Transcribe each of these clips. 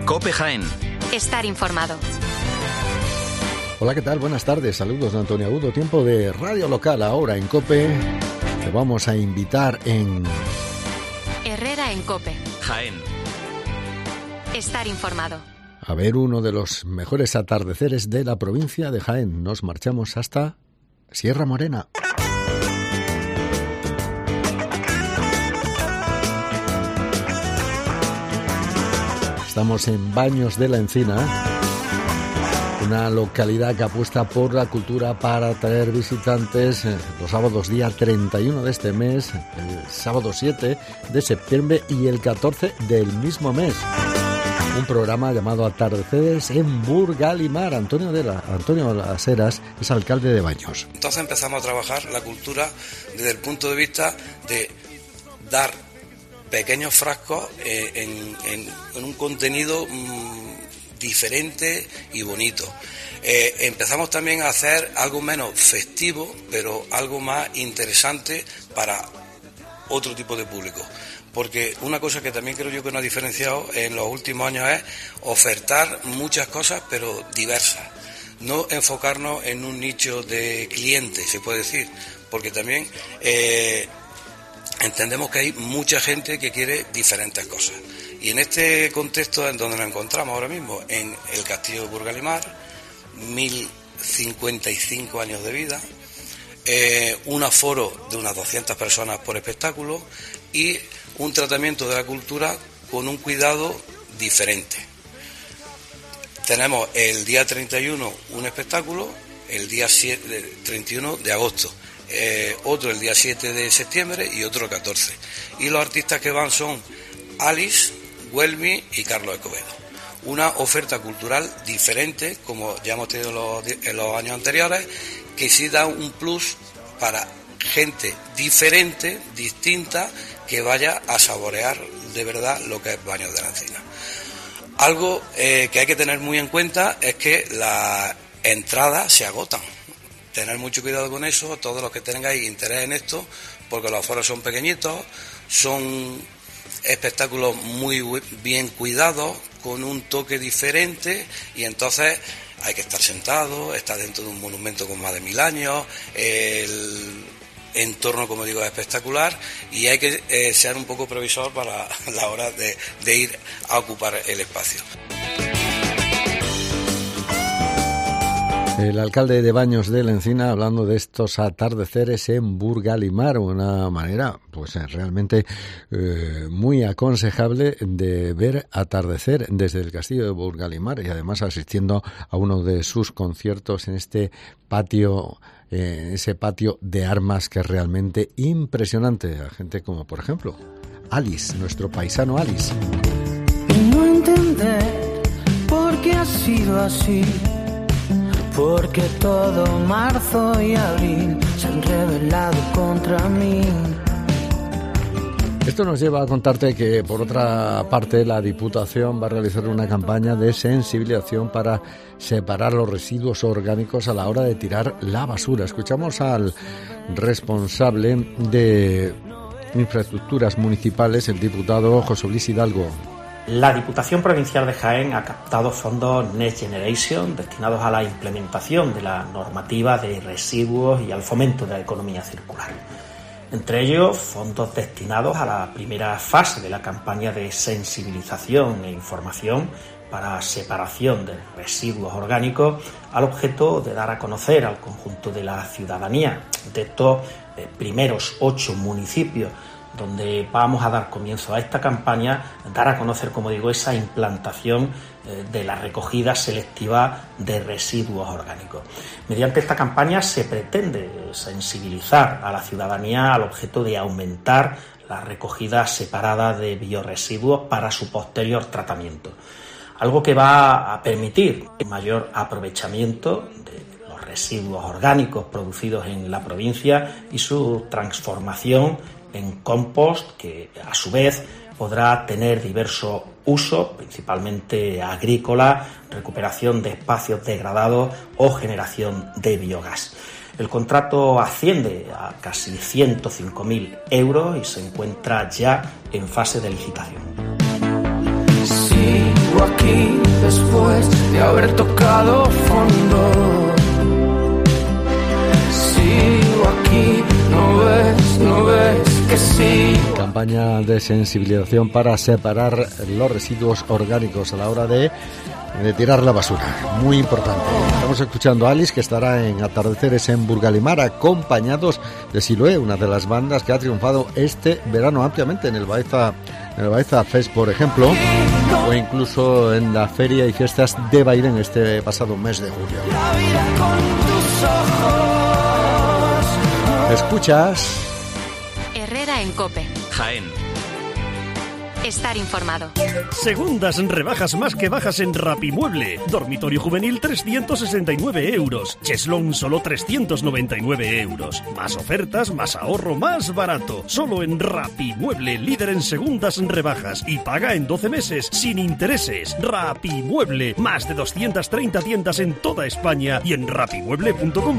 COPE Jaén. Estar informado. Hola, ¿qué tal? Buenas tardes. Saludos de Antonio Agudo. Tiempo de radio local ahora en COPE. Te vamos a invitar en... Herrera en COPE. Jaén. Estar informado. A ver uno de los mejores atardeceres de la provincia de Jaén. Nos marchamos hasta Sierra Morena. Estamos en Baños de la Encina, una localidad que apuesta por la cultura para atraer visitantes los sábados día 31 de este mes, el sábado 7 de septiembre y el 14 del mismo mes. Un programa llamado Atardeceres en Burgalimar. Antonio Las Heras es alcalde de Baños. Entonces empezamos a trabajar la cultura desde el punto de vista de dar pequeños frascos en un contenido diferente y bonito. Empezamos también a hacer algo menos festivo, pero algo más interesante para otro tipo de público. Porque una cosa que también creo yo que nos ha diferenciado en los últimos años es ofertar muchas cosas, pero diversas. No enfocarnos en un nicho de clientes, se puede decir, porque también entendemos que hay mucha gente que quiere diferentes cosas. Y en este contexto en donde nos encontramos ahora mismo, en el Castillo de Burgalimar, 1055 años de vida, un aforo de unas 200 personas por espectáculo y un tratamiento de la cultura con un cuidado diferente. Tenemos el día 31 un espectáculo, el día 31 de agosto, otro el día 7 de septiembre y otro el 14. Y los artistas que van son Alice, Huelmi y Carlos Escobedo. Una oferta cultural diferente, como ya hemos tenido en los años anteriores, que sí da un plus para gente diferente, distinta, que vaya a saborear de verdad lo que es Baños de la Encina. Algo que hay que tener muy en cuenta es que las entradas se agotan. Tener mucho cuidado con eso, todos los que tengáis interés en esto, porque los aforos son pequeñitos, son espectáculos muy bien cuidados, con un toque diferente, y entonces hay que estar sentado, estar dentro de un monumento con más de 1000 años, el entorno, como digo, es espectacular, y hay que ser un poco previsor para la hora de ir a ocupar el espacio. El alcalde de Baños de la Encina hablando de estos atardeceres en Burgalimar, una manera pues realmente muy aconsejable de ver atardecer desde el castillo de Burgalimar, y además asistiendo a uno de sus conciertos en este patio, ese patio de armas que es realmente impresionante. A gente como por ejemplo Alice, nuestro paisano Alice. No entender por qué ha sido así. Porque todo marzo y abril se han rebelado contra mí. Esto nos lleva a contarte que, por otra parte, la Diputación va a realizar una campaña de sensibilización para separar los residuos orgánicos a la hora de tirar la basura. Escuchamos al responsable de Infraestructuras Municipales, el diputado José Luis Hidalgo. La Diputación Provincial de Jaén ha captado fondos Next Generation destinados a la implementación de la normativa de residuos y al fomento de la economía circular. Entre ellos, fondos destinados a la primera fase de la campaña de sensibilización e información para separación de residuos orgánicos, al objeto de dar a conocer al conjunto de la ciudadanía de estos primeros 8 municipios donde vamos a dar comienzo a esta campaña, dar a conocer, como digo, esa implantación de la recogida selectiva de residuos orgánicos. Mediante esta campaña se pretende sensibilizar a la ciudadanía al objeto de aumentar la recogida separada de biorresiduos para su posterior tratamiento, algo que va a permitir el mayor aprovechamiento de los residuos orgánicos producidos en la provincia y su transformación en compost, que a su vez podrá tener diversos usos, principalmente agrícola, recuperación de espacios degradados o generación de biogás. El contrato asciende a casi 105.000 euros y se encuentra ya en fase de licitación. Sí. Sigo aquí después de haber tocado fondo. Sigo aquí, no ves que sí. Campaña de sensibilización para separar los residuos orgánicos a la hora de tirar la basura. Muy importante. Estamos escuchando a Alice, que estará en Atardeceres en Burgalimar, acompañados de Siloé, una de las bandas que ha triunfado este verano ampliamente en el Baeza Fest, por ejemplo, o incluso en la feria y fiestas de Bailén este pasado mes de julio. La vida con tus ojos. ¿Escuchas? Herrera en COPE. Jaén. Estar informado. Segundas rebajas más que bajas en Rapimueble. Dormitorio juvenil 369 euros. Cheslón solo 399 euros. Más ofertas, más ahorro, más barato. Solo en Rapimueble, líder en segundas rebajas. Y paga en 12 meses, sin intereses. Rapimueble. Más de 230 tiendas en toda España y en rapimueble.com.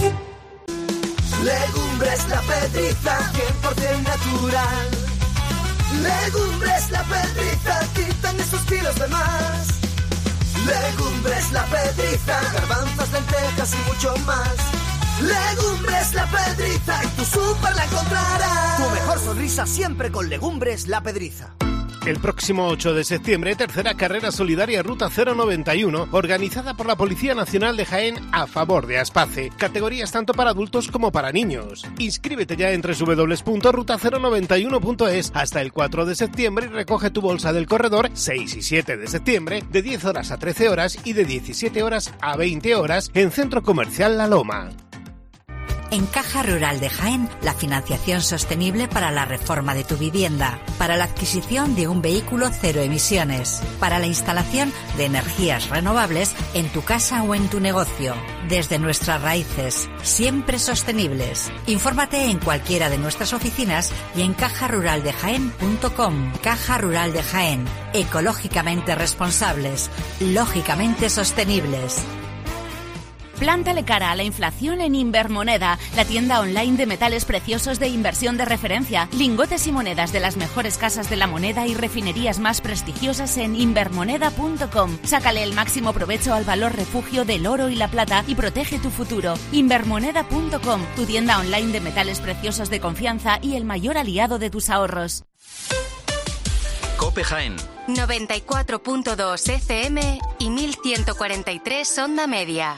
Legumbres La Pedriza, 100% natural. Legumbres La Pedriza, quitan esos kilos de más. Legumbres La Pedriza, garbanzos, lentejas y mucho más. Legumbres La Pedriza, en tu súper la encontrarás. Tu mejor sonrisa siempre con Legumbres La Pedriza. El próximo 8 de septiembre, tercera carrera solidaria Ruta 091, organizada por la Policía Nacional de Jaén a favor de Aspace. Categorías tanto para adultos como para niños. Inscríbete ya en www.ruta091.es hasta el 4 de septiembre y recoge tu bolsa del corredor 6 y 7 de septiembre de 10 horas a 13 horas y de 17 horas a 20 horas en Centro Comercial La Loma. En Caja Rural de Jaén, la financiación sostenible para la reforma de tu vivienda, para la adquisición de un vehículo cero emisiones, para la instalación de energías renovables en tu casa o en tu negocio. Desde nuestras raíces, siempre sostenibles. Infórmate en cualquiera de nuestras oficinas y en cajaruraldejaén.com. Caja Rural de Jaén, ecológicamente responsables, lógicamente sostenibles. Plántale cara a la inflación en Invermoneda, la tienda online de metales preciosos de inversión de referencia. Lingotes y monedas de las mejores casas de la moneda y refinerías más prestigiosas en invermoneda.com. Sácale el máximo provecho al valor refugio del oro y la plata y protege tu futuro. Invermoneda.com, tu tienda online de metales preciosos de confianza y el mayor aliado de tus ahorros. COPE Jaén. 94.2 FM y 1143 onda media.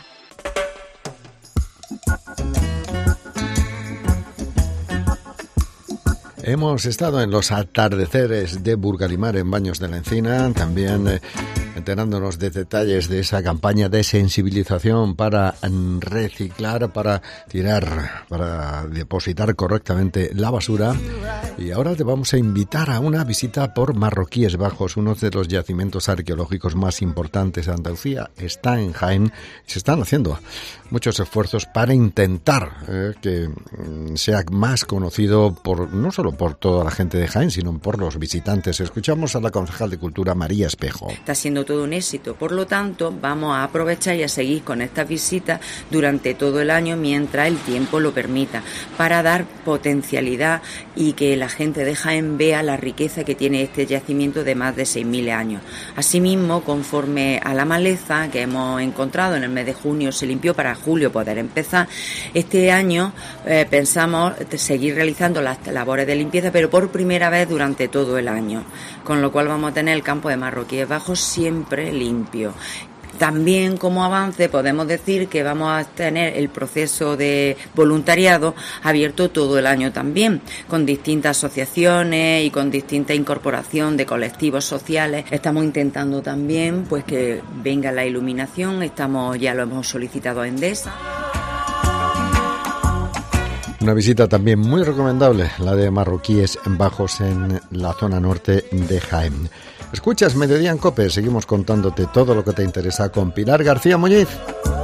Hemos estado en los atardeceres de Burgalimar en Baños de la Encina, también enterándonos de detalles de esa campaña de sensibilización para reciclar, para tirar, para depositar correctamente la basura. Y ahora te vamos a invitar a una visita por Marroquíes Bajos, uno de los yacimientos arqueológicos más importantes de Andalucía. Está en Jaén y se están haciendo muchos esfuerzos para intentar que sea más conocido no solo por toda la gente de Jaén, sino por los visitantes. Escuchamos a la concejal de Cultura, María Espejo. Está siendo todo un éxito, por lo tanto vamos a aprovechar y a seguir con estas visitas durante todo el año mientras el tiempo lo permita, para dar potencialidad y que la gente de Jaén vea la riqueza que tiene este yacimiento de más de 6.000 años. Asimismo, conforme a la maleza que hemos encontrado en el mes de junio, se limpió para julio poder empezar. Este año pensamos seguir realizando las labores de limpieza, pero por primera vez durante todo el año, con lo cual vamos a tener el campo de Marroquíes Bajos siempre limpio. También como avance podemos decir que vamos a tener el proceso de voluntariado abierto todo el año también, con distintas asociaciones y con distinta incorporación de colectivos sociales. Estamos intentando también pues que venga la iluminación, ya lo hemos solicitado a Endesa. Una visita también muy recomendable, la de Marroquíes Bajos en la zona norte de Jaén. Escuchas Mediodía en COPE, seguimos contándote todo lo que te interesa con Pilar García Muñiz.